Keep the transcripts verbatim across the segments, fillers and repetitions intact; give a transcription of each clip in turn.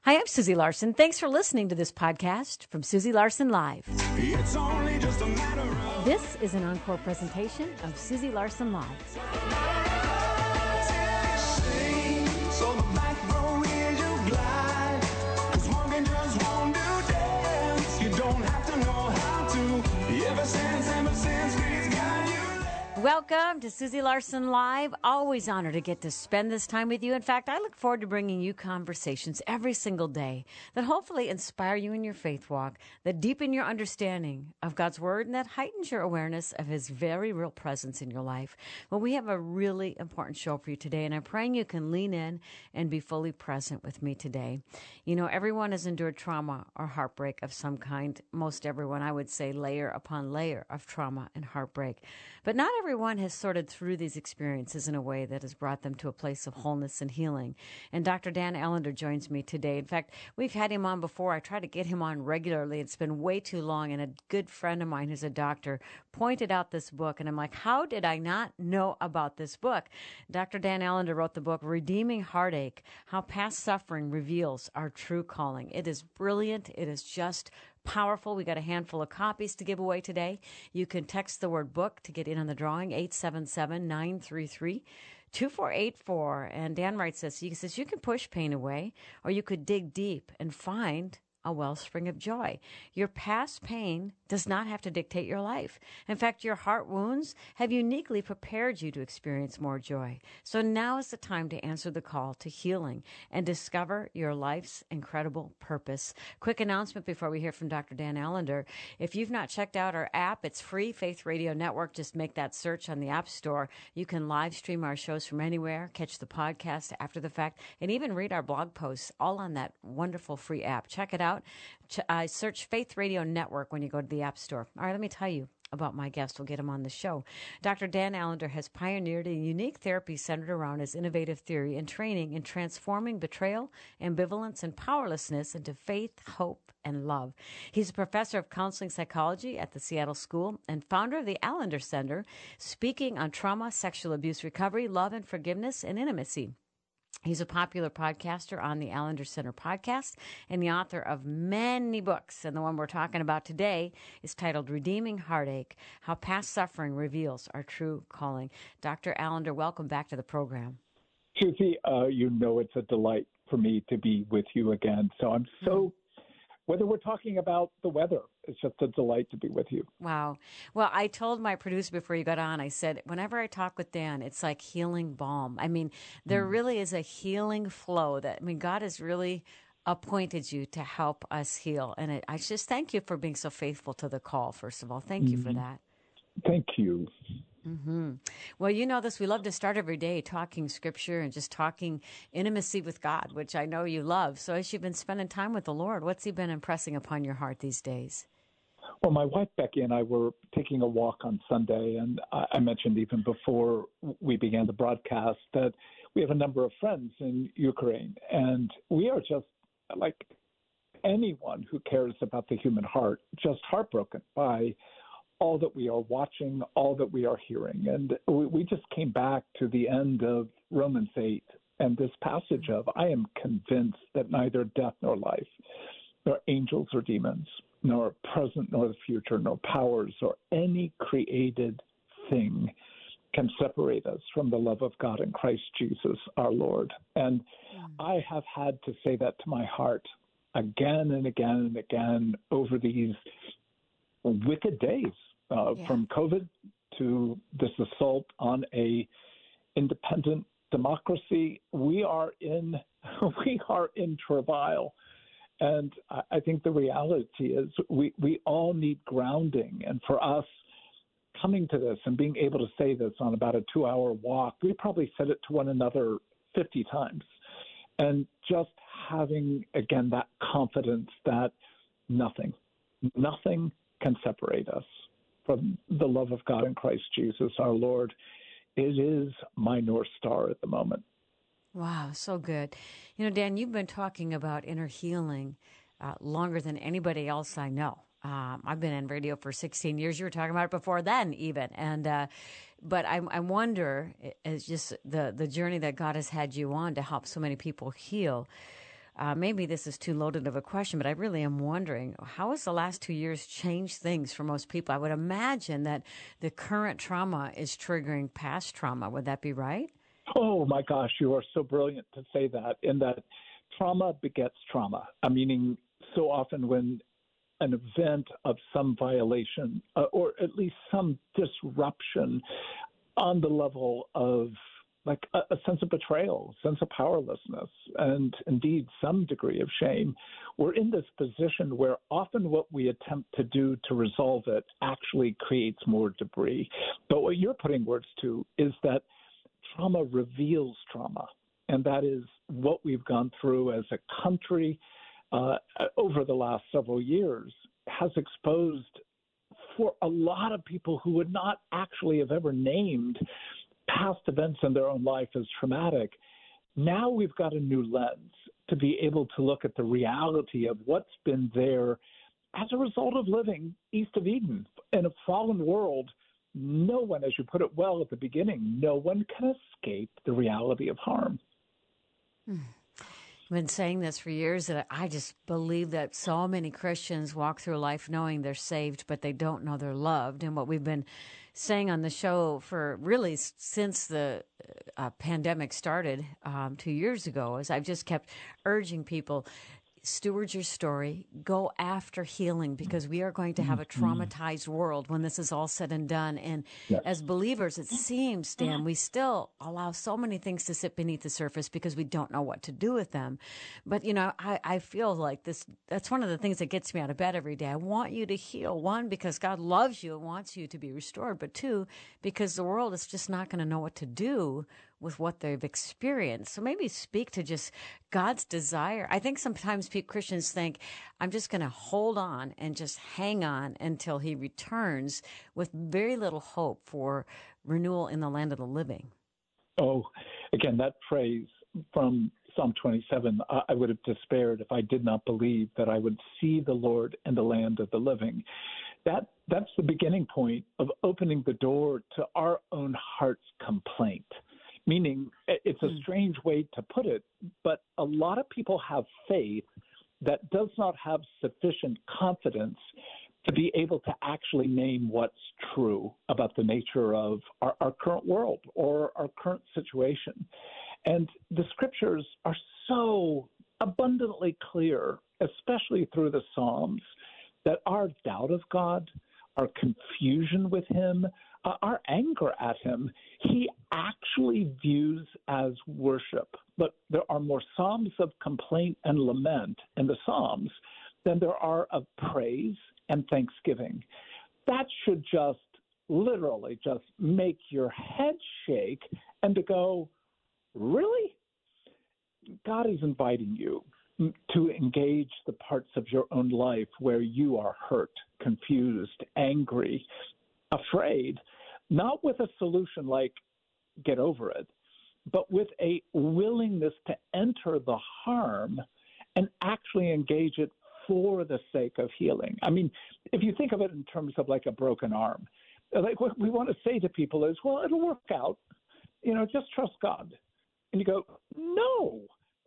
Hi, I'm Susie Larson. Thanks for listening to this podcast from Susie Larson Live. It's only just a matter of This is an encore presentation of Susie Larson Live. sing, so the back row is you glide. 'Cause Morgan just won't do dance. You don't have to know how to. Ever since, ever since, he's got you. Welcome to Susie Larson Live. Always honored to get to spend this time with you. In fact, I look forward to bringing you conversations every single day that hopefully inspire you in your faith walk, that deepen your understanding of God's Word, and that heightens your awareness of His very real presence in your life. Well, we have a really important show for you today, and I'm praying you can lean in and be fully present with me today. You know, everyone has endured trauma or heartbreak of some kind. Most everyone, I would say, layer upon layer of trauma and heartbreak. But not everyone has sorted through these experiences in a way that has brought them to a place of wholeness and healing. And Doctor Dan Allender joins me today. In fact, we've had him on before. I try to get him on regularly. It's been way too long. And a good friend of mine who's a doctor pointed out this book. And I'm like, how did I not know about this book? Doctor Dan Allender wrote the book, Redeeming Heartache, How Past Suffering Reveals Our True Calling. It is brilliant. It is just powerful. We got a handful of copies to give away today. You can text the word book to get in on the drawing, eight seven seven, nine three three, two four eight four. And Dan writes this, he says, you can push pain away, or you could dig deep and find a wellspring of joy. Your past pain does not have to dictate your life. In fact, your heart wounds have uniquely prepared you to experience more joy. So now is the time to answer the call to healing and discover your life's incredible purpose. Quick announcement before we hear from Doctor Dan Allender. If you've not checked out our app, it's free, Faith Radio Network. Just make that search on the App Store. You can live stream our shows from anywhere, catch the podcast after the fact, and even read our blog posts all on that wonderful free app. Check it out. Ch- uh, search Faith Radio Network when you go to the App Store. All right, let me tell you about my guest. We'll get him on the show. Doctor Dan Allender has pioneered a unique therapy centered around his innovative theory and training in transforming betrayal, ambivalence, and powerlessness into faith, hope, and love. He's a professor of counseling psychology at the Seattle School and founder of the Allender Center, speaking on trauma, sexual abuse recovery, love and forgiveness, and intimacy. He's a popular podcaster on the Allender Center podcast and the author of many books. And the one we're talking about today is titled Redeeming Heartache, How Past Suffering Reveals Our True Calling. Doctor Allender, welcome back to the program. Susie, uh, you know it's a delight for me to be with you again. So I'm so, whether we're talking about the weather, it's just a delight to be with you. Wow. Well, I told my producer before you got on, I said, whenever I talk with Dan, it's like healing balm. I mean, there mm. really is a healing flow that, I mean, God has really appointed you to help us heal. And it, I just thank you for being so faithful to the call, first of all. Thank mm-hmm. you for that. Thank you. Mm-hmm. Well, you know this. We love to start every day talking scripture and just talking intimacy with God, which I know you love. So as you've been spending time with the Lord, what's He been impressing upon your heart these days? Well, my wife, Becky, and I were taking a walk on Sunday, and I mentioned even before we began the broadcast that we have a number of friends in Ukraine, and we are just, like anyone who cares about the human heart, just heartbroken by all that we are watching, all that we are hearing. And we, we just came back to the end of Romans eight and this passage of, I am convinced that neither death nor life, nor angels or demons, nor present nor the future, nor powers or any created thing can separate us from the love of God in Christ Jesus our Lord. And mm. I have had to say that to my heart again and again and again over these wicked days, uh, yeah. from COVID to this assault on a independent democracy. We are in we are in travail. And I think the reality is we, we all need grounding. And for us, coming to this and being able to say this on about a two-hour walk, we probably said it to one another fifty times. And just having, again, that confidence that nothing, nothing can separate us from the love of God in Christ Jesus our Lord. It is my North Star at the moment. Wow, so good. You know, Dan, you've been talking about inner healing uh, longer than anybody else I know. Um, I've been in radio for sixteen years. You were talking about it before then, even. And uh, but I, I wonder, it's just the the journey that God has had you on to help so many people heal. Uh, maybe this is too loaded of a question, but I really am wondering, how has the last two years changed things for most people? I would imagine that the current trauma is triggering past trauma. Would that be right? Oh, my gosh, you are so brilliant to say that, in that trauma begets trauma. I meaning so often when an event of some violation uh, or at least some disruption on the level of like a, a sense of betrayal, sense of powerlessness, and indeed some degree of shame, we're in this position where often what we attempt to do to resolve it actually creates more debris. But what you're putting words to is that trauma reveals trauma, and that is what we've gone through as a country uh, over the last several years has exposed for a lot of people who would not actually have ever named past events in their own life as traumatic. Now we've got a new lens to be able to look at the reality of what's been there as a result of living east of Eden in a fallen world. No one, as you put it well at the beginning, no one can escape the reality of harm. Hmm. I've been saying this for years, that I just believe that so many Christians walk through life knowing they're saved, but they don't know they're loved. And what we've been saying on the show for really since the uh, pandemic started um, two years ago is I've just kept urging people, steward your story, go after healing, because we are going to have a traumatized world when this is all said and done. And Yes. as believers, it seems, Dan, we still allow so many things to sit beneath the surface because we don't know what to do with them. But, you know, I, I feel like this, that's one of the things that gets me out of bed every day. I want you to heal. One, because God loves you and wants you to be restored. But two, because the world is just not going to know what to do with what they've experienced. So maybe speak to just God's desire. I think sometimes people, Christians think, I'm just going to hold on and just hang on until he returns, with very little hope for renewal in the land of the living. Oh, again, that phrase from Psalm twenty-seven, I, I would have despaired if I did not believe that I would see the Lord in the land of the living. That that's the beginning point of opening the door to our own heart's complaint. Meaning, it's a strange way to put it, but a lot of people have faith that does not have sufficient confidence to be able to actually name what's true about the nature of our, our current world or our current situation. And the scriptures are so abundantly clear, especially through the Psalms, that our doubt of God, our confusion with him, uh, our anger at him, he actually views as worship. But there are more psalms of complaint and lament in the Psalms than there are of praise and thanksgiving. That should just literally just make your head shake and to go, really? God is inviting you to engage the parts of your own life where you are hurt, confused, angry, afraid, not with a solution like get over it, but with a willingness to enter the harm and actually engage it for the sake of healing. I mean, if you think of it in terms of like a broken arm, like what we want to say to people is, well, it'll work out, you know, just trust God. And you go, no,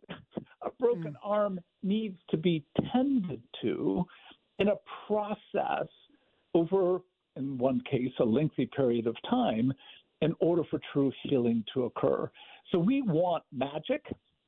a broken mm. arm needs to be tended to in a process over, in one case, a lengthy period of time in order for true healing to occur. So we want magic,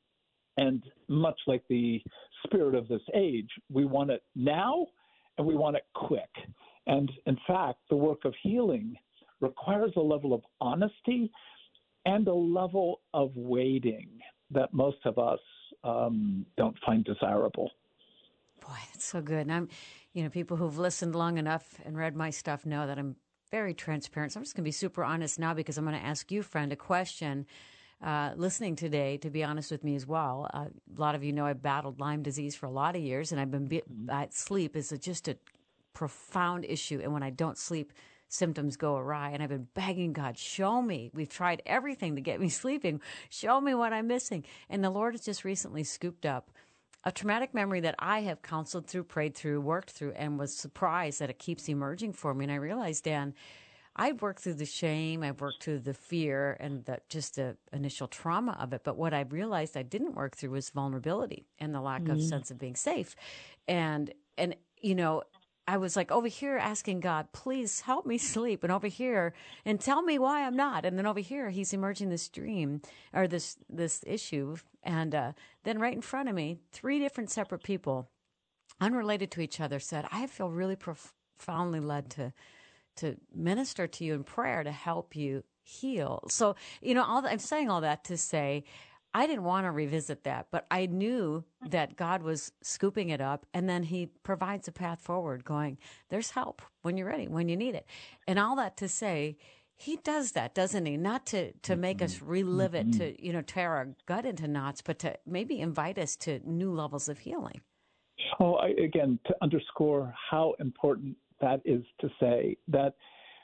and much like the spirit of this age, we want it now and we want it quick. And in fact, the work of healing requires a level of honesty and a level of waiting that most of us um, don't find desirable. Boy, that's so good. And I'm, you know, people who've listened long enough and read my stuff know that I'm very transparent. So I'm just going to be super honest now, because I'm going to ask you, friend, a question. Uh, listening today, to be honest with me as well, uh, a lot of you know I battled Lyme disease for a lot of years, and I've been be- uh, sleep is a, just a profound issue. And when I don't sleep, symptoms go awry. And I've been begging God, show me. We've tried everything to get me sleeping. Show me what I'm missing. And the Lord has just recently scooped up a traumatic memory that I have counseled through, prayed through, worked through, and was surprised that it keeps emerging for me. And I realized, Dan, I've worked through the shame, I've worked through the fear and the, just the initial trauma of it. But what I realized I didn't work through was vulnerability and the lack mm. of sense of being safe. And, and, you know, I was like over here asking God, please help me sleep. And over here, and tell me why I'm not. And then over here, he's emerging this dream or this, this issue. And uh, then right in front of me, three different separate people, unrelated to each other, said, I feel really profoundly led to to minister to you in prayer to help you heal. So, you know, all that, I'm saying all that to say, I didn't want to revisit that, but I knew that God was scooping it up, and then he provides a path forward going, there's help when you're ready, when you need it. And all that to say, he does that, doesn't he? Not to, to make mm-hmm. us relive it, mm-hmm. to, you know, tear our gut into knots, but to maybe invite us to new levels of healing. Oh, I, again, to underscore how important that is to say that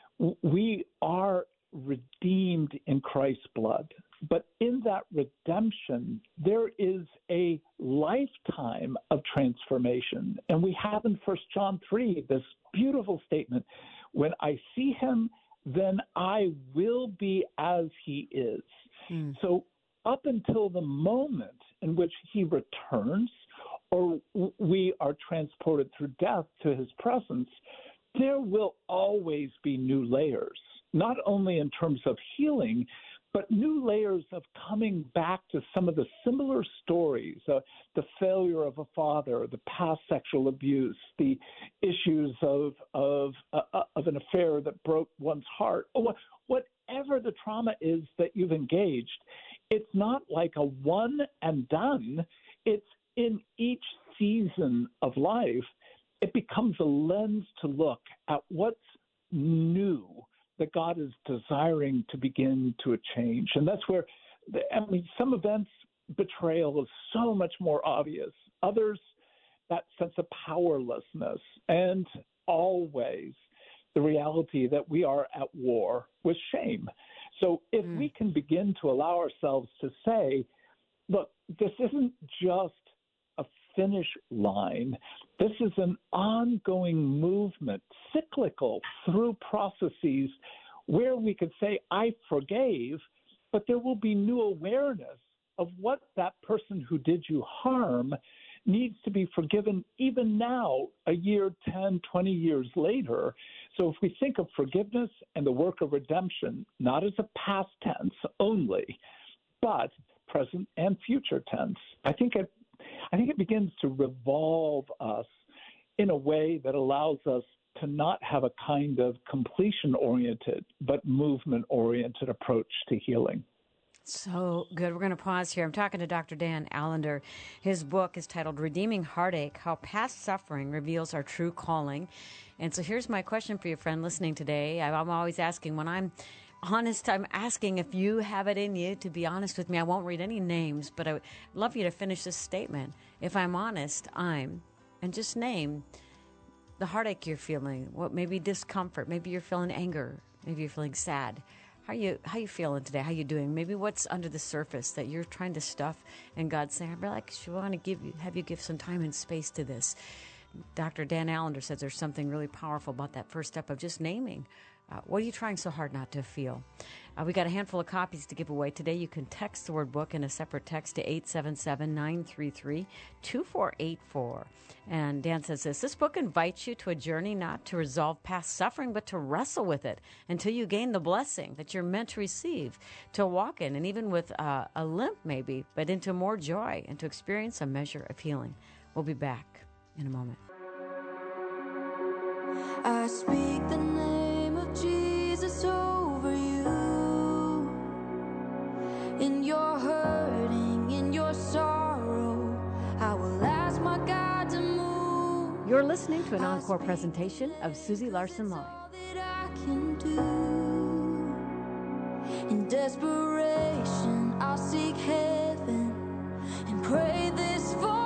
we are redeemed in Christ's blood, but in that redemption, there is a lifetime of transformation. And we have in First John three this beautiful statement, when I see him, then I will be as he is. Mm. So up until the moment in which he returns, or we are transported through death to his presence, there will always be new layers, not only in terms of healing, but new layers of coming back to some of the similar stories, uh, the failure of a father, the past sexual abuse, the issues of of, uh, of an affair that broke one's heart, or whatever the trauma is that you've engaged. It's not like a one and done. It's in each season of life, it becomes a lens to look at what's new that God is desiring to begin to change. And that's where, the, I mean, some events, betrayal is so much more obvious. Others, that sense of powerlessness. And always the reality that we are at war with shame. So if mm. we can begin to allow ourselves to say, look, this isn't just a finish line. This is an ongoing movement, cyclical, through processes where we could say, I forgave, but there will be new awareness of what that person who did you harm needs to be forgiven even now, a year, ten, twenty years later. So if we think of forgiveness and the work of redemption, not as a past tense only, but present and future tense, I think it I think it begins to revolve us in a way that allows us to not have a kind of completion-oriented, but movement-oriented approach to healing. So good. We're going to pause here. I'm talking to Doctor Dan Allender. His book is titled Redeeming Heartache, How Past Suffering Reveals Our True Calling. And so here's my question for you, friend, listening today. I'm always asking when I'm honest, I'm asking if you have it in you to be honest with me. I won't read any names, but I would love you to finish this statement. If I'm honest, I'm, and just name the heartache you're feeling, what maybe discomfort, maybe you're feeling anger, maybe you're feeling sad. How you how you feeling today? How you doing? Maybe what's under the surface that you're trying to stuff, and God's saying, "I like, I want to give you, have you give some time and space to this." Doctor Dan Allender says there's something really powerful about that first step of just naming. Uh, what are you trying so hard not to feel? Uh, we got a handful of copies to give away today. You can text the word book in a separate text to eight seven seven, nine three three, two four eight four. And Dan says this, this book invites you to a journey not to resolve past suffering, but to wrestle with it until you gain the blessing that you're meant to receive, to walk in, and even with uh, a limp maybe, but into more joy and to experience a measure of healing. We'll be back in a moment. I speak the name of Jesus over you. In your hurting, in your sorrow, I will ask my God to move. You're listening to an encore presentation of Susie Larson Live. All that I can do. In desperation, I'll seek heaven and pray this for.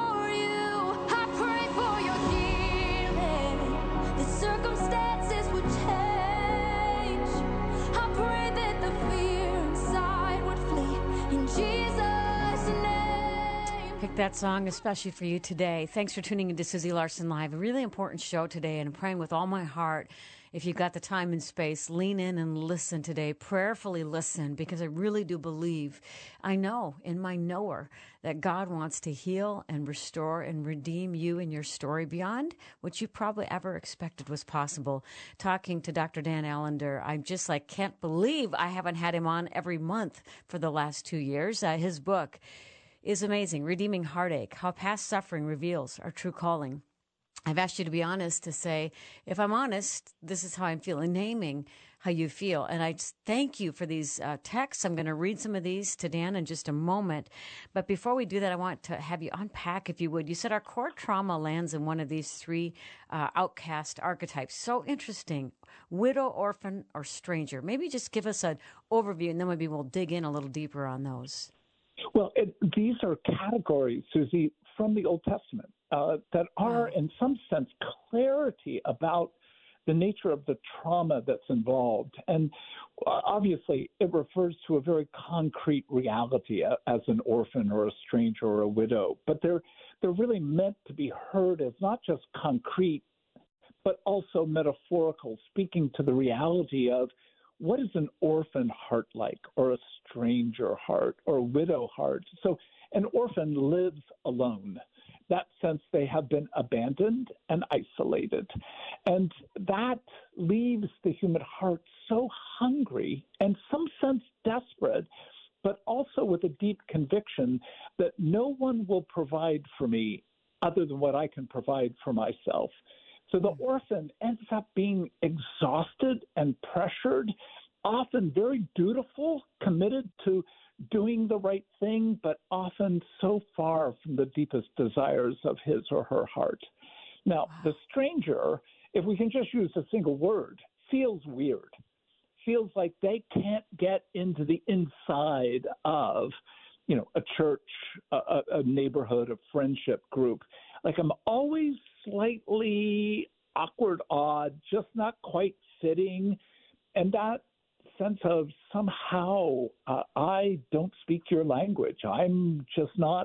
Circumstances would change. I pray that the fear inside would flee in Jesus' name. Pick that song especially for you today. Thanks for tuning into Susie Larson Live. A really important show today, and I'm praying with all my heart if you've got the time and space, lean in and listen today. Prayerfully listen, because I really do believe, I know in my knower, that God wants to heal and restore and redeem you and your story beyond what you probably ever expected was possible. Talking to Doctor Dan Allender, I just like can't believe I haven't had him on every month for the last two years. Uh, his book is amazing, Redeeming Heartache, How Past Suffering Reveals Our True Calling. I've asked you to be honest, to say, if I'm honest, this is how I'm feeling, naming how you feel. And I just thank you for these uh, texts. I'm going to read some of these to Dan in just a moment. But before we do that, I want to have you unpack, if you would. You said our core trauma lands in one of these three uh, outcast archetypes. So interesting. Widow, orphan, or stranger. Maybe just give us an overview, and then maybe we'll dig in a little deeper on those. Well, it, these are categories, Susie, from the Old Testament uh, that are, Wow. in some sense, clarity about the nature of the trauma that's involved. And uh, obviously, it refers to a very concrete reality uh, as an orphan or a stranger or a widow. But they're, they're really meant to be heard as not just concrete, but also metaphorical, speaking to the reality of what is an orphan heart like, or a stranger heart, or a widow heart? So an orphan lives alone. That sense they have been abandoned and isolated. And that leaves the human heart so hungry and some sense desperate, but also with a deep conviction that no one will provide for me other than what I can provide for myself. So the orphan ends up being exhausted and pressured, often very dutiful, committed to doing the right thing, but often so far from the deepest desires of his or her heart. Now, the stranger, if we can just use a single word, feels weird, feels like they can't get into the inside of, you know, a church, a, a neighborhood, a friendship group. Like I'm always slightly awkward, odd, just not quite fitting. And that sense of somehow uh, I don't speak your language. I'm just not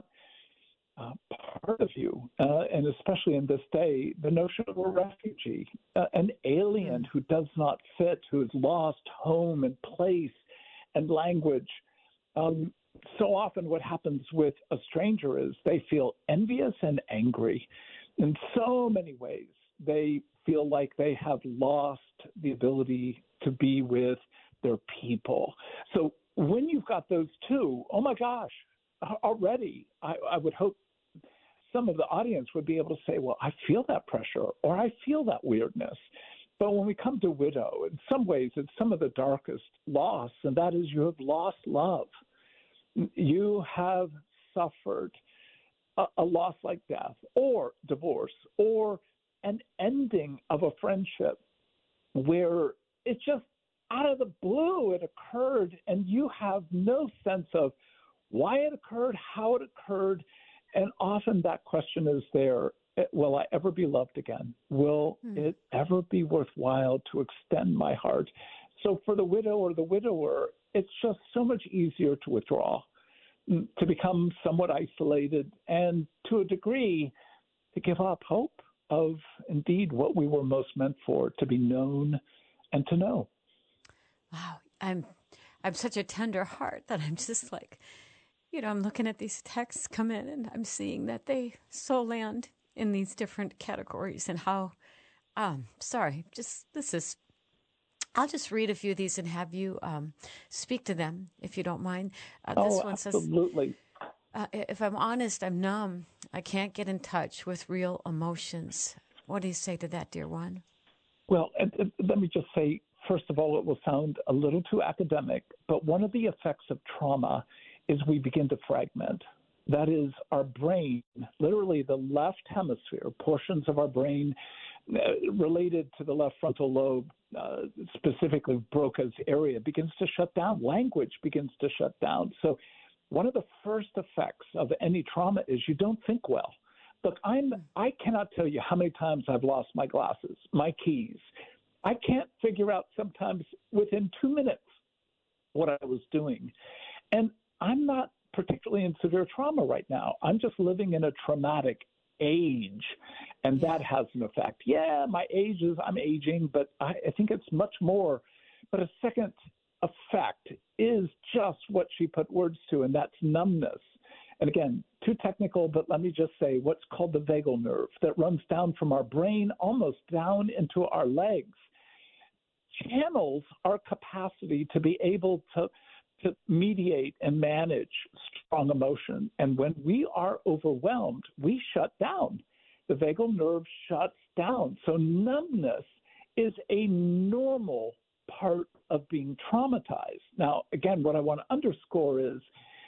uh, part of you. Uh, and especially in this day, the notion of a refugee, uh, an alien who does not fit, who has lost home and place and language. Um, so often what happens with a stranger is they feel envious and angry. In so many ways, they feel like they have lost the ability to be with their people. So when you've got those two, oh my gosh, already I, I would hope some of the audience would be able to say, well, I feel that pressure or I feel that weirdness. But when we come to widow, in some ways, it's some of the darkest loss, and that is you have lost love. You have suffered a, a loss like death or divorce or an ending of a friendship where it just out of the blue it occurred, and you have no sense of why it occurred, how it occurred, and often that question is there. Will I ever be loved again? Will hmm. it ever be worthwhile to extend my heart? So for the widow or the widower, it's just so much easier to withdraw, to become somewhat isolated, and to a degree to give up hope of indeed what we were most meant for, to be known and to know. Wow. I'm, I'm such a tender heart that I'm just like, you know, I'm looking at these texts come in and I'm seeing that they so land in these different categories, and how, um, sorry, just, this is, I'll just read a few of these and have you um, speak to them, if you don't mind. Uh, this oh, one absolutely. says, uh, if I'm honest, I'm numb. I can't get in touch with real emotions. What do you say to that, dear one? Well, and, and let me just say, first of all, it will sound a little too academic, but one of the effects of trauma is we begin to fragment. That is, our brain, literally the left hemisphere, portions of our brain uh, related to the left frontal lobe, uh, specifically Broca's area, begins to shut down. Language begins to shut down. So one of the first effects of any trauma is you don't think well. Look, I'm, I cannot tell you how many times I've lost my glasses, my keys. I can't figure out sometimes within two minutes what I was doing. And I'm not particularly in severe trauma right now. I'm just living in a traumatic age. And that has an effect. Yeah, my age is, I'm aging, but I, I think it's much more. But a second effect is just what she put words to, and that's numbness. And again, too technical, but let me just say what's called the vagal nerve that runs down from our brain almost down into our legs channels our capacity to be able to, to mediate and manage strong emotion. And when we are overwhelmed, we shut down. The vagal nerve shuts down. So numbness is a normal part of being traumatized. Now, again, what I want to underscore is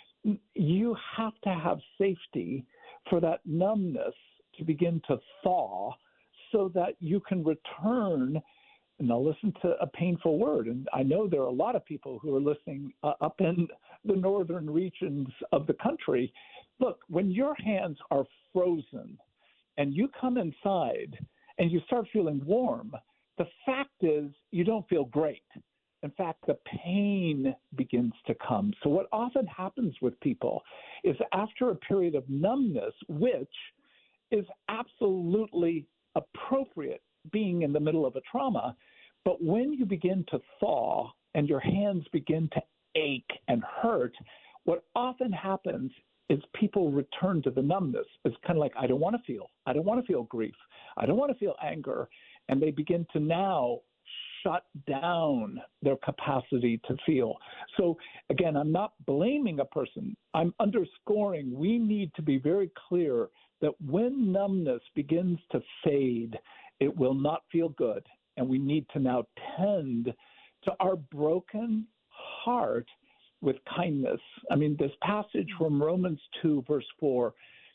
you have to have safety for that numbness to begin to thaw so that you can return. And I'll listen to a painful word. And I know there are a lot of people who are listening uh, up in the northern regions of the country. Look, when your hands are frozen and you come inside and you start feeling warm, the fact is you don't feel great. In fact, the pain begins to come. So what often happens with people is after a period of numbness, which is absolutely appropriate being in the middle of a trauma, but when you begin to thaw and your hands begin to ache and hurt, what often happens is people return to the numbness. It's kind of like, I don't want to feel. I don't want to feel grief. I don't want to feel anger. And they begin to now shut down their capacity to feel. So again, I'm not blaming a person. I'm underscoring we need to be very clear that when numbness begins to fade, it will not feel good. And we need to now tend to our broken heart with kindness. I mean, this passage from Romans two, verse four,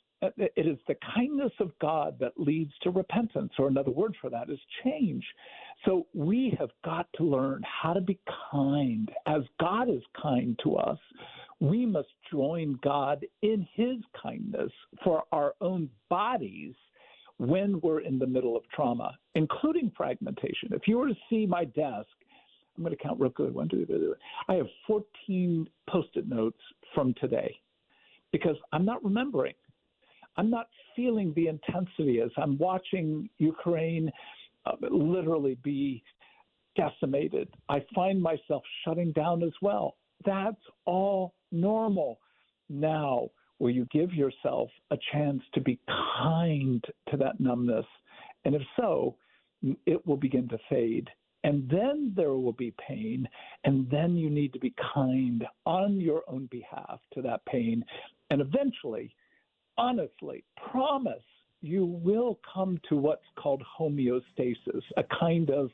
it is the kindness of God that leads to repentance, or another word for that is change. So we have got to learn how to be kind. As God is kind to us, we must join God in his kindness for our own bodies when we're in the middle of trauma, including fragmentation. If you were to see my desk, I'm going to count real good. One, two, three, three. I have fourteen Post-it notes from today because I'm not remembering. I'm not feeling the intensity as I'm watching Ukraine uh, literally be decimated. I find myself shutting down as well. That's all normal. Now, will you give yourself a chance to be kind to that numbness? And if so, it will begin to fade. And then there will be pain. And then you need to be kind on your own behalf to that pain. And eventually, honestly, promise you will come to what's called homeostasis, a kind of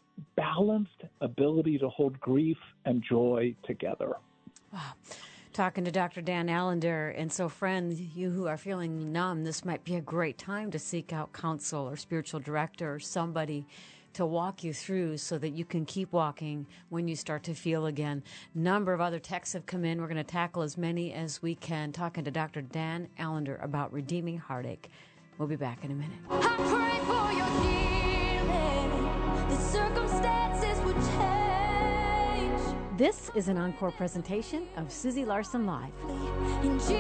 balanced ability to hold grief and joy together. Wow. Talking to Doctor Dan Allender. And so, friends, you who are feeling numb, this might be a great time to seek out counsel or spiritual director or somebody to walk you through so that you can keep walking when you start to feel again. Number of other texts have come in. We're going to tackle as many as we can. Talking to Doctor Dan Allender about redeeming heartache. We'll be back in a minute. I pray for your healing. The circumstances would change. This is an encore presentation of Susie Larson Live. In Jesus'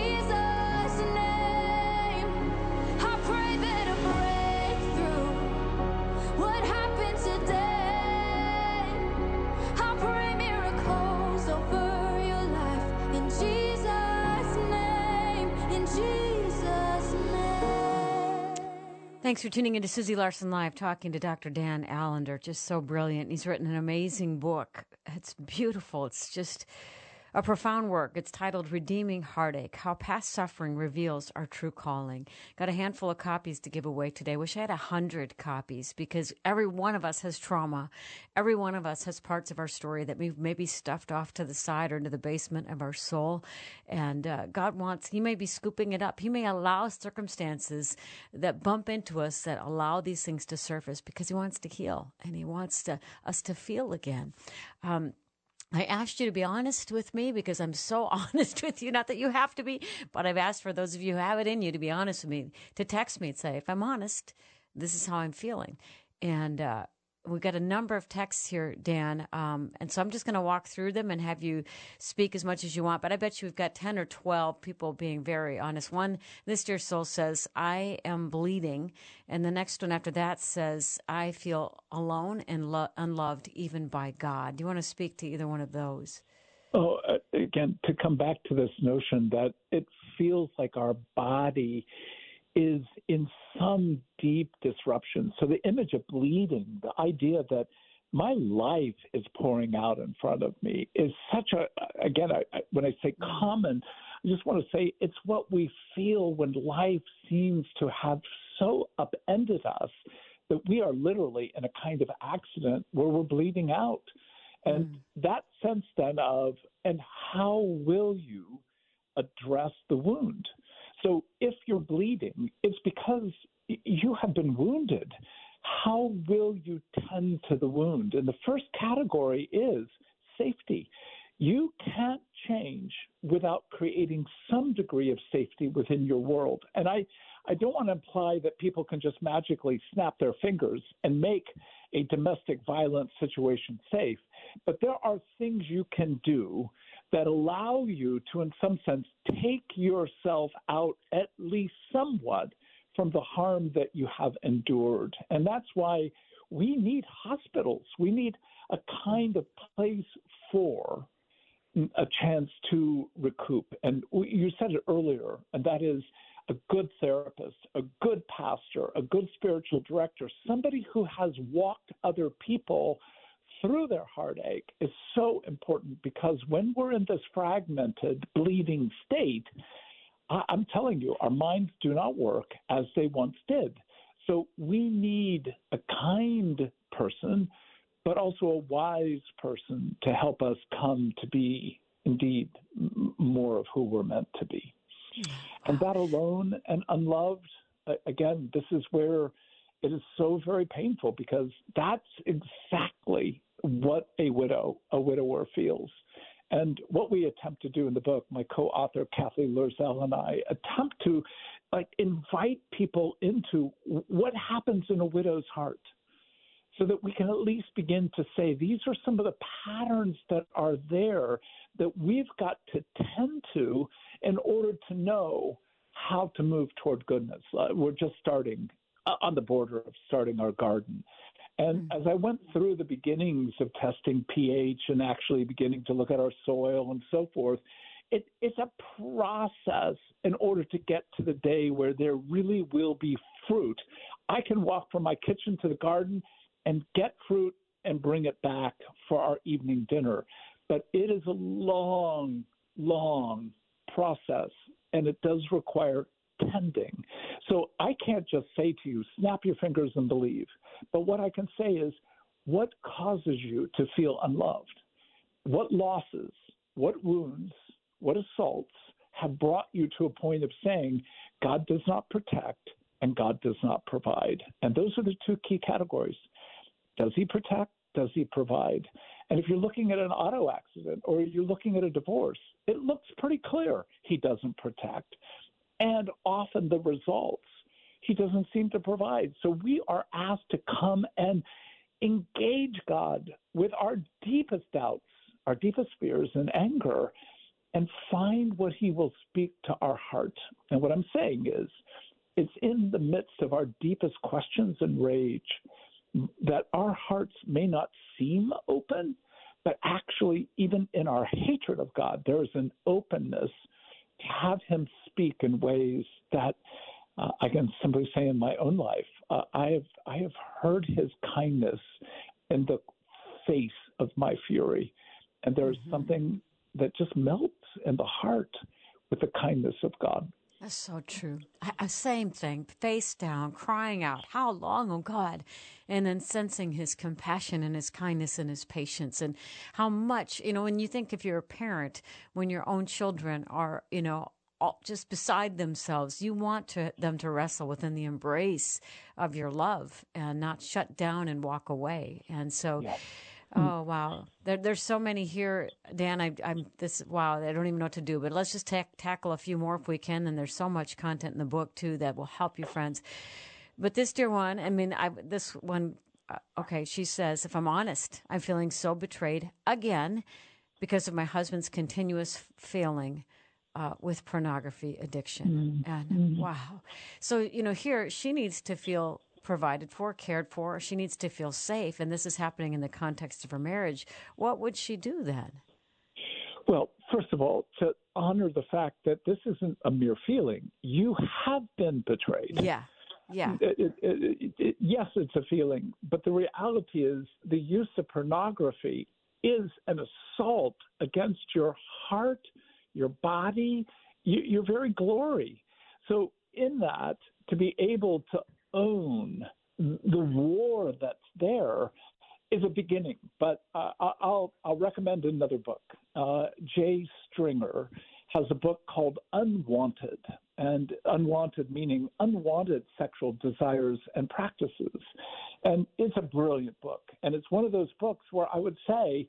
name, I pray that a breakthrough would happen today. I pray miracles over your life. In Jesus' name, in Jesus' name. Thanks for tuning into Susie Larson Live, talking to Doctor Dan Allender. Just so brilliant. He's written an amazing book. It's beautiful. It's just a profound work. It's titled Redeeming Heartache, How Past Suffering Reveals Our True Calling. Got a handful of copies to give away today. Wish I had a hundred copies because every one of us has trauma. Every one of us has parts of our story that we've maybe stuffed off to the side or into the basement of our soul. And uh, God wants, he may be scooping it up. He may allow circumstances that bump into us that allow these things to surface because he wants to heal and he wants to, us to feel again. Um, I asked you to be honest with me because I'm so honest with you. Not that you have to be, but I've asked for those of you who have it in you to be honest with me, to text me and say, if I'm honest, this is how I'm feeling. And uh, we've got a number of texts here, Dan, um, and so I'm just going to walk through them and have you speak as much as you want. But I bet you we've got ten or twelve people being very honest. One, this dear soul says, I am bleeding. And the next one after that says, I feel alone and lo- unloved even by God. Do you want to speak to either one of those? Oh, uh, again, to come back to this notion that it feels like our body is in some deep disruption. So the image of bleeding, the idea that my life is pouring out in front of me is such a, again, I, I, when I say common, I just want to say it's what we feel when life seems to have so upended us that we are literally in a kind of accident where we're bleeding out. And mm. that sense then of, and how will you address the wound? So if you're bleeding, it's because you have been wounded. How will you tend to the wound? And the first category is safety. You can't change without creating some degree of safety within your world. And I, I don't want to imply that people can just magically snap their fingers and make a domestic violence situation safe. But there are things you can do that allow you to, in some sense, take yourself out at least somewhat from the harm that you have endured. And that's why we need hospitals. We need a kind of place for a chance to recoup. And you said it earlier, and that is a good therapist, a good pastor, a good spiritual director, somebody who has walked other people through their heartache is so important, because when we're in this fragmented, bleeding state, I- I'm telling you, our minds do not work as they once did. So we need a kind person, but also a wise person to help us come to be indeed m- more of who we're meant to be. And that alone and unloved, again, this is where it is so very painful, because that's exactly what a widow, a widower feels. And what we attempt to do in the book, my co-author Kathy Lurzel and I attempt to like invite people into what happens in a widow's heart, so that we can at least begin to say, these are some of the patterns that are there that we've got to tend to in order to know how to move toward goodness. Uh, we're just starting uh, on the border of starting our garden. And mm-hmm. as I went through the beginnings of testing pH and actually beginning to look at our soil and so forth, it, it's a process in order to get to the day where there really will be fruit. I can walk from my kitchen to the garden and get fruit and bring it back for our evening dinner. But it is a long, long process, and it does require tending. So I can't just say to you, snap your fingers and believe. But what I can say is, what causes you to feel unloved? What losses, what wounds, what assaults have brought you to a point of saying, God does not protect and God does not provide? And those are the two key categories. Does he protect? Does he provide? And if you're looking at an auto accident or you're looking at a divorce, it looks pretty clear he doesn't protect. And often the results, he doesn't seem to provide. So we are asked to come and engage God with our deepest doubts, our deepest fears and anger, and find what he will speak to our heart. And what I'm saying is, it's in the midst of our deepest questions and rage that our hearts may not seem open, but actually even in our hatred of God, there is an openness to have him speak in ways that uh, I can simply say in my own life, uh, I have I have heard his kindness in the face of my fury. And there's mm-hmm. something that just melts in the heart with the kindness of God. That's so true. I, same thing, face down, crying out, how long, oh God? And then sensing his compassion and his kindness and his patience, and how much, you know, when you think if you're a parent, when your own children are, you know, all just beside themselves, you want to, them to wrestle within the embrace of your love and not shut down and walk away. And so... Yeah. Oh, wow. There, there's so many here, Dan. I, I'm this. Wow, I don't even know what to do, but let's just ta- tackle a few more if we can. And there's so much content in the book, too, that will help you, friends. But this dear one, I mean, I, this one uh, okay, she says, if I'm honest, I'm feeling so betrayed again because of my husband's continuous f- failing uh, with pornography addiction. And Mm-hmm. wow. So, you know, here she needs to feel provided for, cared for. She needs to feel safe. And this is happening in the context of her marriage. What would she do then? Well, first of all, to honor the fact that this isn't a mere feeling. You have been betrayed. Yeah. Yeah. It, it, it, it, yes, it's a feeling, but the reality is the use of pornography is an assault against your heart, your body, your, your very glory. So in that, to be able to own the war that's there is a beginning. But uh, I'll, I'll recommend another book. Uh, Jay Stringer has a book called Unwanted, and unwanted meaning unwanted sexual desires and practices. And it's a brilliant book. And it's one of those books where I would say,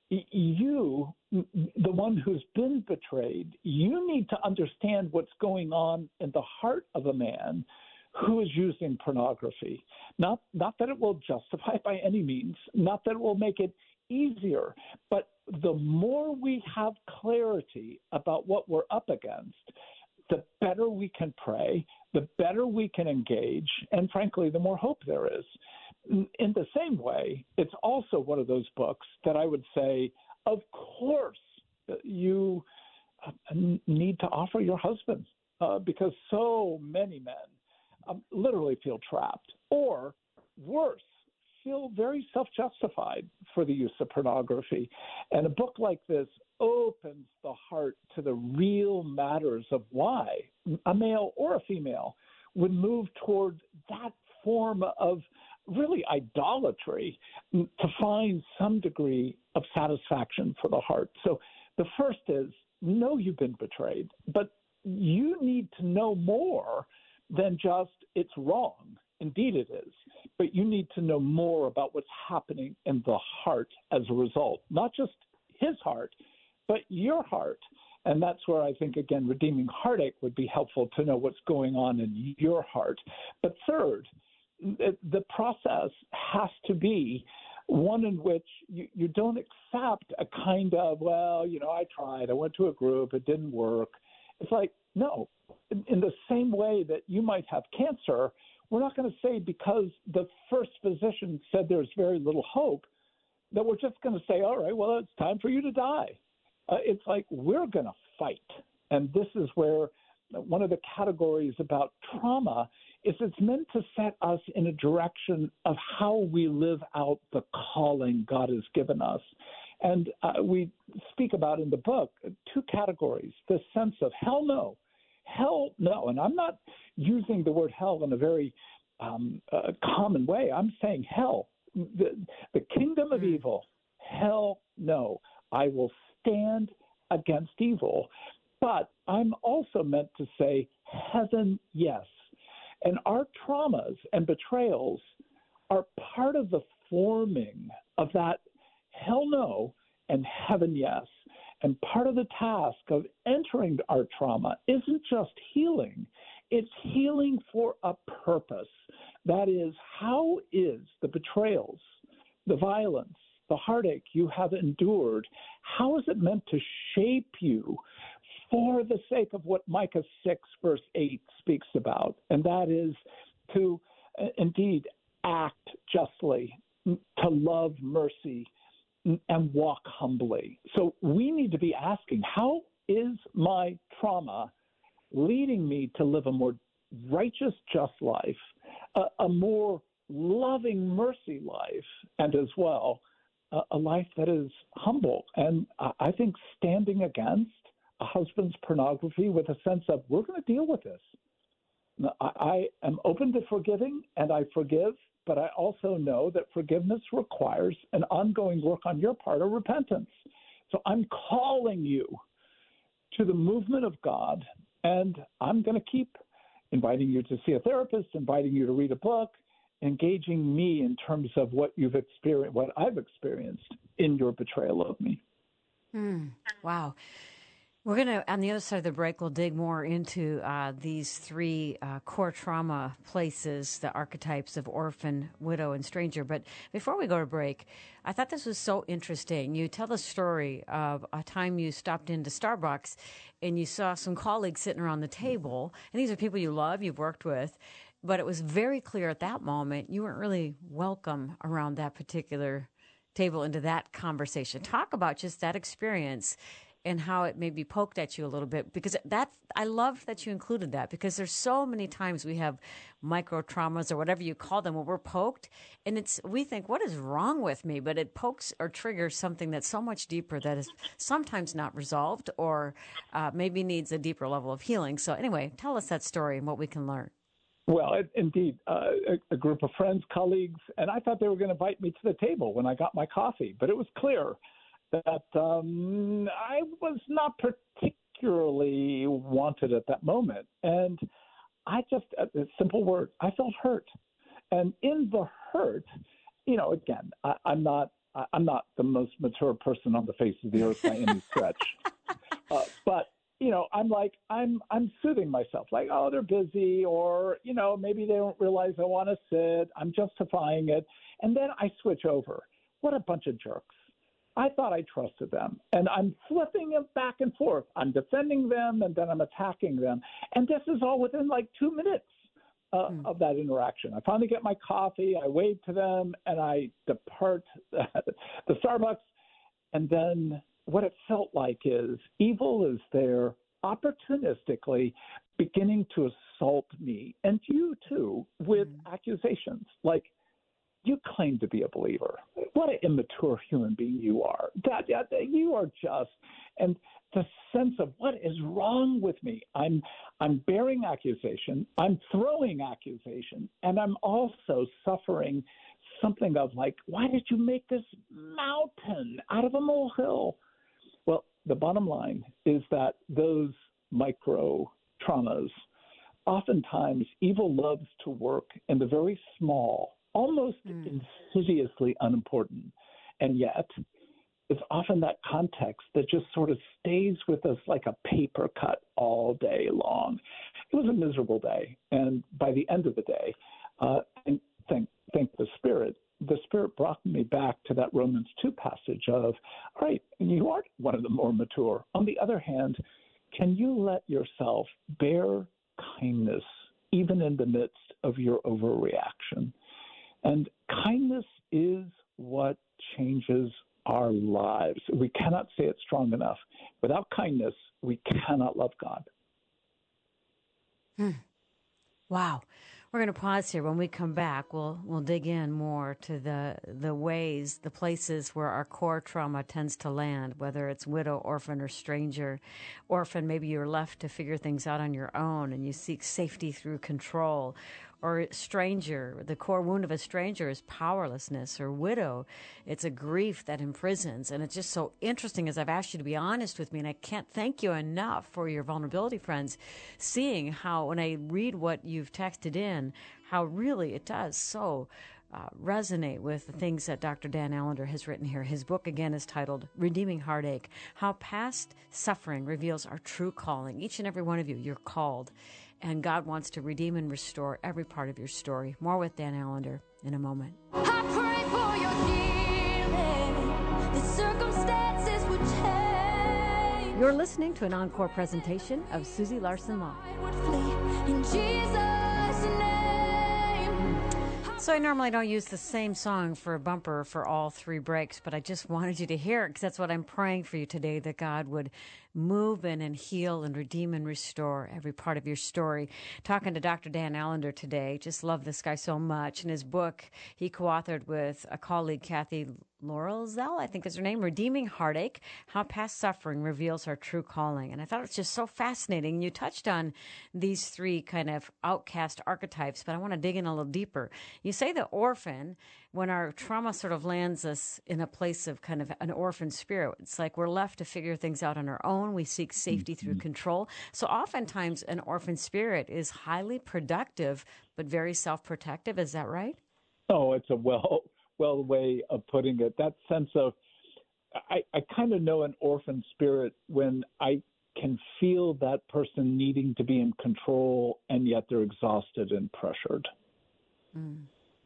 you, the one who's been betrayed, you need to understand what's going on in the heart of a man who is using pornography. Not, not that it will justify it by any means, not that it will make it easier, but the more we have clarity about what we're up against, the better we can pray, the better we can engage, and frankly, the more hope there is. In the same way, it's also one of those books that I would say, of course, you need to offer your husband, uh, because so many men um, literally feel trapped, or worse, feel very self-justified for the use of pornography. And a book like this opens the heart to the real matters of why a male or a female would move toward that form of really idolatry to find some degree of satisfaction for the heart. So the first is, know you've been betrayed, but you need to know more than just it's wrong. Indeed it is. But you need to know more about what's happening in the heart as a result, not just his heart, but your heart. And that's where I think, again, redeeming heartache would be helpful to know what's going on in your heart. But third, the process has to be one in which you, you don't accept a kind of, well, you know, I tried, I went to a group, it didn't work. It's like, no, in, in the same way that you might have cancer, we're not going to say because the first physician said there's very little hope that we're just going to say, all right, well, it's time for you to die. Uh, it's like we're going to fight. And this is where one of the categories about trauma is it's meant to set us in a direction of how we live out the calling God has given us. And uh, we speak about in the book two categories, the sense of hell no, hell no. And I'm not using the word hell in a very um, uh, common way. I'm saying hell, the, the kingdom of evil, hell no. I will stand against evil. But I'm also meant to say heaven yes. And our traumas and betrayals are part of the forming of that hell no and heaven yes. And part of the task of entering our trauma isn't just healing, it's healing for a purpose. That is, how is the betrayals, the violence, the heartache you have endured, how is it meant to shape you for the sake of what Micah six, verse eight speaks about? And that is to uh, indeed act justly, to love mercy, and walk humbly. So we need to be asking, how is my trauma leading me to live a more righteous, just life, a, a more loving mercy life, and as well, a, a life that is humble? And I, I think standing against a husband's pornography with a sense of, we're going to deal with this. Now, I, I am open to forgiving, and I forgive, but I also know that forgiveness requires an ongoing work on your part of repentance. So I'm calling you to the movement of God, and I'm going to keep inviting you to see a therapist, inviting you to read a book, engaging me in terms of what you've experienced, what I've experienced in your betrayal of me. Mm, wow. We're going to, on the other side of the break, we'll dig more into uh, these three uh, core trauma places, the archetypes of orphan, widow, and stranger. But before we go to break, I thought this was so interesting. You tell the story of a time you stopped into Starbucks and you saw some colleagues sitting around the table. And these are people you love, you've worked with. But it was very clear at that moment you weren't really welcome around that particular table into that conversation. Talk about just that experience and how it maybe poked at you a little bit, because that I love that you included that, because there's so many times we have micro traumas or whatever you call them where we're poked and it's we think, what is wrong with me? But it pokes or triggers something that's so much deeper that is sometimes not resolved or uh, maybe needs a deeper level of healing. So anyway, tell us that story and what we can learn. Well, it, indeed, uh, a, a group of friends, colleagues, and I thought they were going to invite me to the table when I got my coffee, but it was clear that um, I was not particularly wanted at that moment. And I just, a simple word, I felt hurt. And in the hurt, you know, again, I, I'm not, I, I'm not the most mature person on the face of the earth by any stretch. Uh, but, you know, I'm like, I'm, I'm soothing myself, like, oh, they're busy, or, you know, maybe they don't realize I want to sit. I'm justifying it. And then I switch over. What a bunch of jerks. I thought I trusted them, and I'm flipping it back and forth. I'm defending them, and then I'm attacking them. And this is all within like two minutes uh, mm. of that interaction. I finally get my coffee, I wave to them, and I depart the Starbucks. And then what it felt like is evil is there opportunistically beginning to assault me, and you too, with mm. accusations like, you claim to be a believer. What an immature human being you are. That, that you are just, and the sense of what is wrong with me. I'm, I'm bearing accusation. I'm throwing accusation, and I'm also suffering something of like, why did you make this mountain out of a molehill? Well, the bottom line is that those micro traumas, oftentimes evil loves to work in the very small, almost mm. insidiously unimportant. And yet, it's often that context that just sort of stays with us like a paper cut all day long. It was a miserable day. And by the end of the day, uh, and thank, thank the Spirit, the Spirit brought me back to that Romans two passage of, all right, you are one of the more mature. On the other hand, can you let yourself bear kindness even in the midst of your overreaction? And kindness is what changes our lives. We cannot say it strong enough. Without kindness, we cannot love God. Hmm. Wow. We're going to pause here. When we come back, we'll we'll dig in more to the the ways, the places where our core trauma tends to land, whether it's widow, orphan, or stranger. Orphan, maybe you're left to figure things out on your own and you seek safety through control. Or stranger, the core wound of a stranger is powerlessness. Or widow, it's a grief that imprisons. And it's just so interesting as I've asked you to be honest with me, and I can't thank you enough for your vulnerability, friends, seeing how when I read what you've texted in, how really it does so uh, resonate with the things that Doctor Dan Allender has written here. His book, again, is titled Redeeming Heartache, How Past Suffering Reveals Our True Calling. Each and every one of you, you're called. And God wants to redeem and restore every part of your story. More with Dan Allender in a moment. I pray for your healing. The circumstances would change. You're listening to an encore presentation of Susie Larson Live. I would flee in Jesus' name. So I normally don't use the same song for a bumper for all three breaks, but I just wanted you to hear it because that's what I'm praying for you today, that God would move in and heal and redeem and restore every part of your story. Talking to Doctor Dan Allender today. Just love this guy so much. In his book, he co-authored with a colleague, Kathy Laurelzell, I think is her name, Redeeming Heartache, How Past Suffering Reveals Our True Calling. And I thought it was just so fascinating. You touched on these three kind of outcast archetypes, but I want to dig in a little deeper. You say the orphan, when our trauma sort of lands us in a place of kind of an orphan spirit, it's like we're left to figure things out on our own. We seek safety mm-hmm. through control. So oftentimes an orphan spirit is highly productive, but very self-protective. Is that right? Oh, it's a well, well way of putting it. That sense of, I, I kind of know an orphan spirit when I can feel that person needing to be in control, and yet they're exhausted and pressured. Mm.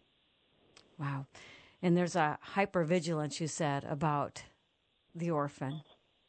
Wow. And there's a hypervigilance, you said, about the orphan.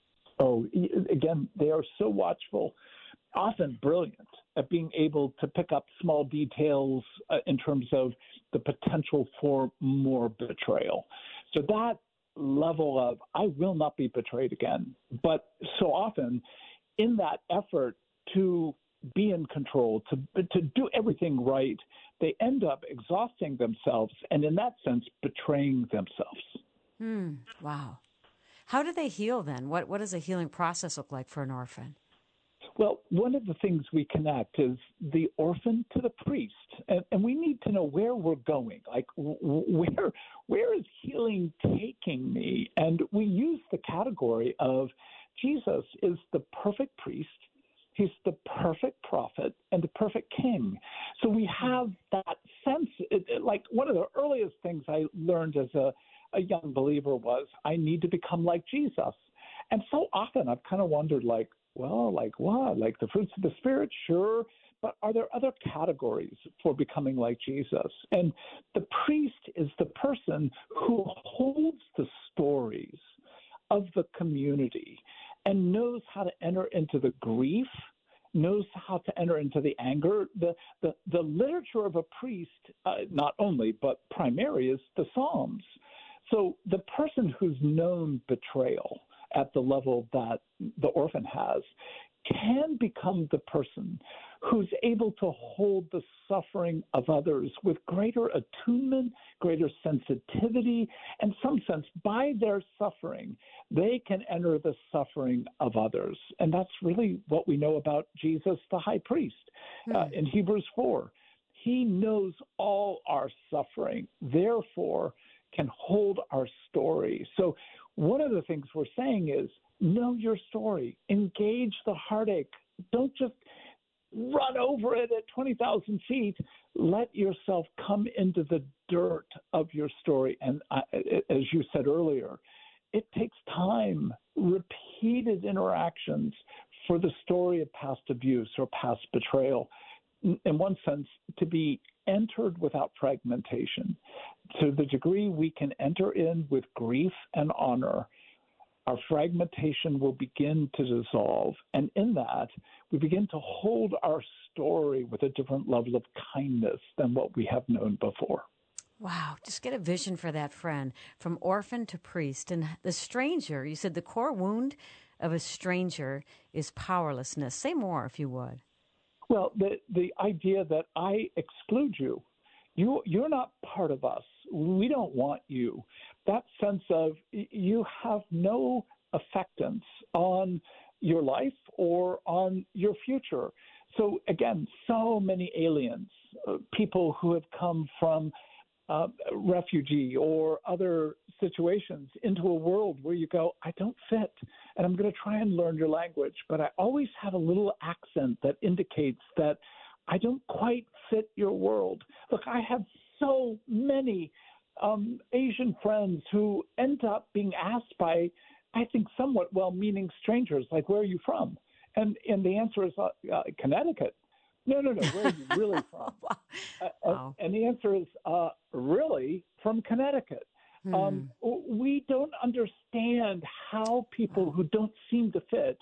Oh, again, they are so watchful, often brilliant at being able to pick up small details uh, in terms of the potential for more betrayal. So that level of, I will not be betrayed again. But so often in that effort to be in control, to to do everything right, they end up exhausting themselves and in that sense betraying themselves. Hmm. Wow. How do they heal then? What what does a healing process look like for an orphan? Well, one of the things we connect is the orphan to the priest, and, and we need to know where we're going. Like, w- where where is healing taking me? And we use the category of Jesus is the perfect priest, he's the perfect prophet, and the perfect king. So we have that sense. It, it, like one of the earliest things I learned as a, a young believer was I need to become like Jesus. And so often I've kind of wondered, like, well, like what? Like the fruits of the Spirit, sure. But are there other categories for becoming like Jesus? And the priest is the person who holds the stories of the community and knows how to enter into the grief, knows how to enter into the anger. The the, the literature of a priest, uh, not only, but primary, is the Psalms. So the person who's known betrayal at the level that the orphan has can become the person who's able to hold the suffering of others with greater attunement, greater sensitivity, and some sense by their suffering, they can enter the suffering of others. And that's really what we know about Jesus, the high priest, hmm. uh, in Hebrews four. He knows all our suffering, therefore can hold our story. So one of the things we're saying is know your story, engage the heartache. Don't just run over it at twenty thousand feet. Let yourself come into the dirt of your story. And I, as you said earlier, it takes time, repeated interactions for the story of past abuse or past betrayal, in one sense, to be entered without fragmentation. To the degree we can enter in with grief and honor, our fragmentation will begin to dissolve. And in that, we begin to hold our story with a different level of kindness than what we have known before. Wow, just get a vision for that friend, from orphan to priest. And the stranger, you said the core wound of a stranger is powerlessness. Say more, if you would. Well, the, the idea that I exclude you, you, you're not part of us. We don't want you. That sense of you have no affectance on your life or on your future. So again, so many aliens, uh, people who have come from uh, refugee or other situations into a world where you go, I don't fit, and I'm going to try and learn your language, but I always have a little accent that indicates that I don't quite fit your world. Look, I have so many um, Asian friends who end up being asked by, I think, somewhat well-meaning strangers, like, where are you from? And and the answer is uh, uh, Connecticut. No, no, no. Where are you really from? Wow. Uh, Wow. and, and the answer is uh, really from Connecticut. Hmm. Um, we don't understand how people who don't seem to fit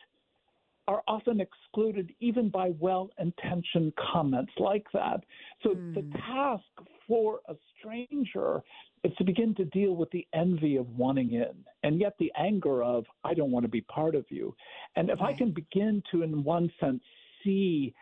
are often excluded even by well-intentioned comments like that. So hmm. the task for a stranger is to begin to deal with the envy of wanting in, and yet the anger of, I don't want to be part of you. And if right. I can begin to, in one sense, see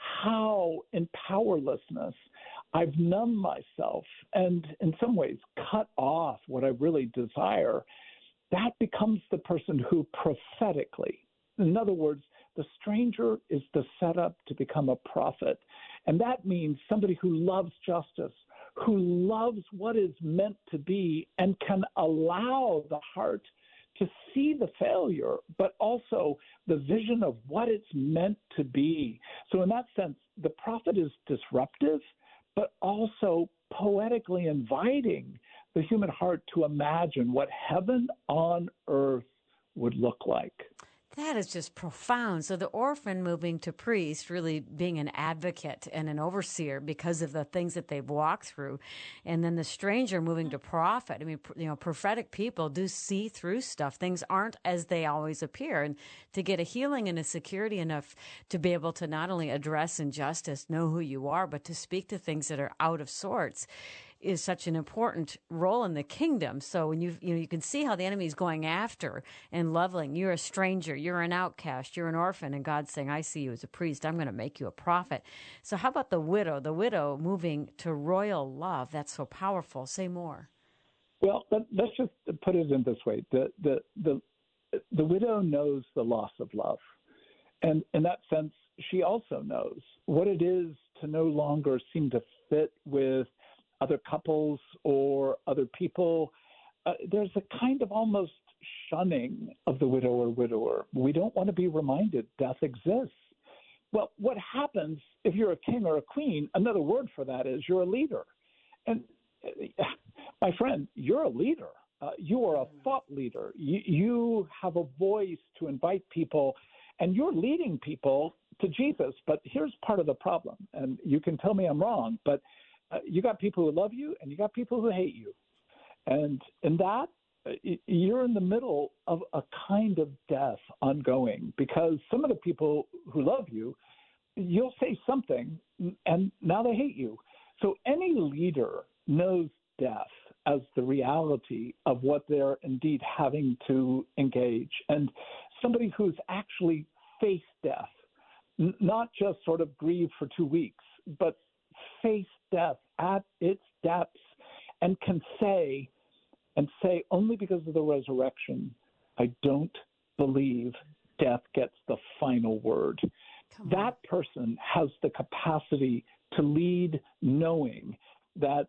how in powerlessness I've numbed myself and in some ways cut off what I really desire, that becomes the person who prophetically, in other words, the stranger is the setup to become a prophet. And that means somebody who loves justice, who loves what is meant to be and can allow the heart to see the failure, but also the vision of what it's meant to be. So in that sense, the prophet is disruptive, but also poetically inviting the human heart to imagine what heaven on earth would look like. That is just profound. So the orphan moving to priest, really being an advocate and an overseer because of the things that they've walked through. And then the stranger moving to prophet. I mean, you know, prophetic people do see through stuff. Things aren't as they always appear. And to get a healing and a security enough to be able to not only address injustice, know who you are, but to speak to things that are out of sorts is such an important role in the kingdom. So when you you know you can see how the enemy is going after and leveling. You're a stranger, you're an outcast, you're an orphan, and God's saying, I see you as a priest. I'm going to make you a prophet. So how about the widow? The widow moving to royal love. That's so powerful. Say more. Well, let, let's just put it in this way: the the the the widow knows the loss of love, and in that sense, she also knows what it is to no longer seem to fit with other couples or other people. Uh, there's a kind of almost shunning of the widow or widower. We don't want to be reminded death exists. Well, what happens if you're a king or a queen? Another word for that is you're a leader. And uh, my friend, you're a leader. Uh, you are a thought leader. You, you have a voice to invite people, and you're leading people to Jesus. But here's part of the problem, and you can tell me I'm wrong, but Uh, you got people who love you and you got people who hate you. And in that, uh, you're in the middle of a kind of death ongoing, because some of the people who love you, you'll say something and now they hate you. So any leader knows death as the reality of what they're indeed having to engage. And somebody who's actually faced death, n- not just sort of grieve for two weeks, but face death at its depths, and can say, and say only because of the resurrection, I don't believe death gets the final word. That person has the capacity to lead, knowing that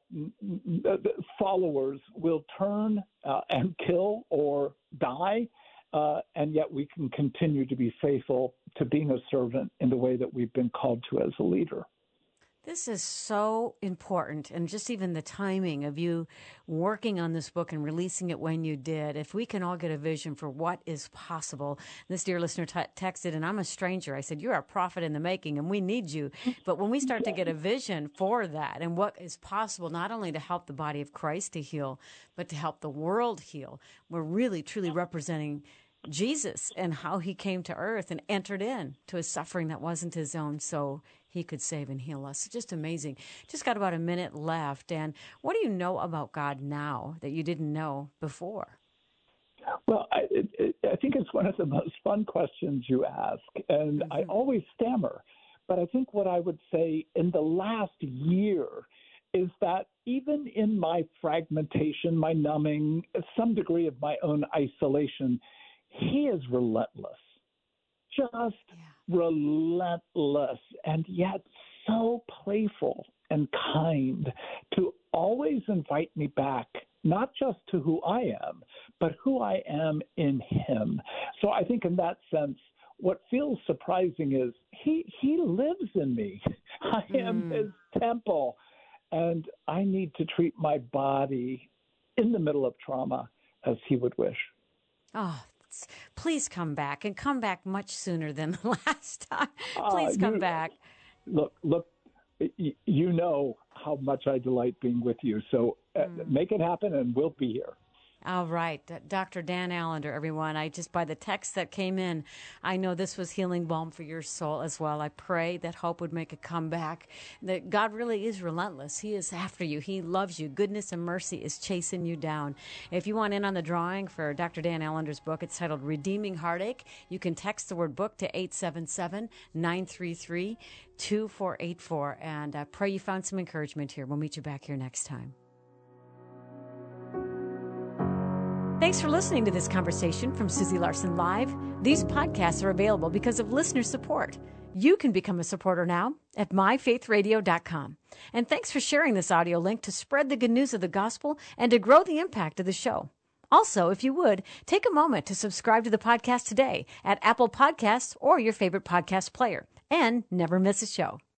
followers will turn uh, and kill or die, uh, and yet we can continue to be faithful to being a servant in the way that we've been called to as a leader. This is so important, and just even the timing of you working on this book and releasing it when you did. If we can all get a vision for what is possible. This dear listener t- texted, and I'm a stranger. I said, you're a prophet in the making, and we need you. But when we start to get a vision for that and what is possible, not only to help the body of Christ to heal, but to help the world heal, we're really, truly representing Jesus and how he came to earth and entered in to a suffering that wasn't his own, so he could save and heal us. Just amazing. Just got about a minute left. And what do you know about God now that you didn't know before? Well, I, it, I think it's one of the most fun questions you ask, and mm-hmm. I always stammer. But I think what I would say in the last year is that even in my fragmentation, my numbing, some degree of my own isolation, he is relentless, just yeah. relentless, and yet so playful and kind to always invite me back, not just to who I am, but who I am in him. So I think in that sense, what feels surprising is he he lives in me. I am mm. his temple, and I need to treat my body in the middle of trauma as he would wish. Oh, please come back, and come back much sooner than the last time. Please uh, come you, back. Look, look, you know how much I delight being with you. So uh, mm. make it happen, and we'll be here. All right. Doctor Dan Allender, everyone. I just, by the text that came in, I know this was healing balm for your soul as well. I pray that hope would make a comeback, that God really is relentless. He is after you. He loves you. Goodness and mercy is chasing you down. If you want in on the drawing for Doctor Dan Allender's book, it's titled Redeeming Heartache. You can text the word book to eight seven seven, nine three three, two four eight four. And I pray you found some encouragement here. We'll meet you back here next time. Thanks for listening to this conversation from Susie Larson Live. These podcasts are available because of listener support. You can become a supporter now at my faith radio dot com. And thanks for sharing this audio link to spread the good news of the gospel and to grow the impact of the show. Also, if you would, take a moment to subscribe to the podcast today at Apple Podcasts or your favorite podcast player, and never miss a show.